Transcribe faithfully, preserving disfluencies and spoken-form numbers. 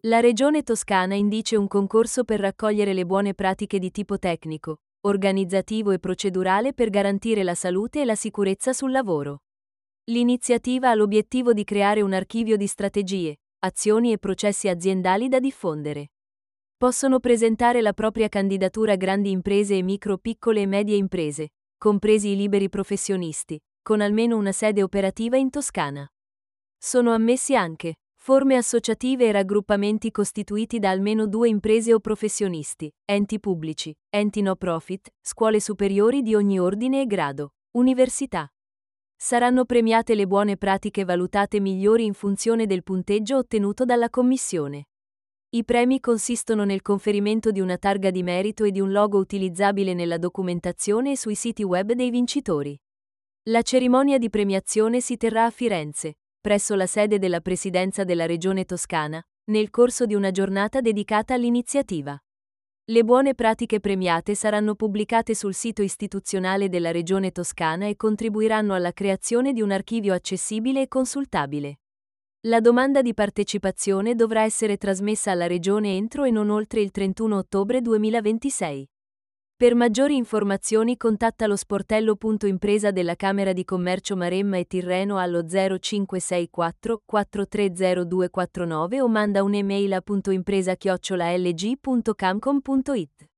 La Regione Toscana indice un concorso per raccogliere le buone pratiche di tipo tecnico, organizzativo e procedurale per garantire la salute e la sicurezza sul lavoro. L'iniziativa ha l'obiettivo di creare un archivio di strategie, azioni e processi aziendali da diffondere. Possono presentare la propria candidatura grandi imprese e micro, piccole e medie imprese, compresi i liberi professionisti, con almeno una sede operativa in Toscana. Sono ammessi anche forme associative e raggruppamenti costituiti da almeno due imprese o professionisti, enti pubblici, enti no profit, scuole superiori di ogni ordine e grado, università. Saranno premiate le buone pratiche valutate migliori in funzione del punteggio ottenuto dalla Commissione. I premi consistono nel conferimento di una targa di merito e di un logo utilizzabile nella documentazione e sui siti web dei vincitori. La cerimonia di premiazione si terrà a Firenze, presso la sede della Presidenza della Regione Toscana, nel corso di una giornata dedicata all'iniziativa. Le buone pratiche premiate saranno pubblicate sul sito istituzionale della Regione Toscana e contribuiranno alla creazione di un archivio accessibile e consultabile. La domanda di partecipazione dovrà essere trasmessa alla Regione entro e non oltre il trentuno ottobre duemilaventisei. Per maggiori informazioni contatta lo sportello punto impresa della Camera di Commercio Maremma e Tirreno allo zero cinque sei quattro quattro tre zero due quattro nove o manda un'email a puntoimpresa chiocciola l g punto camcom punto it.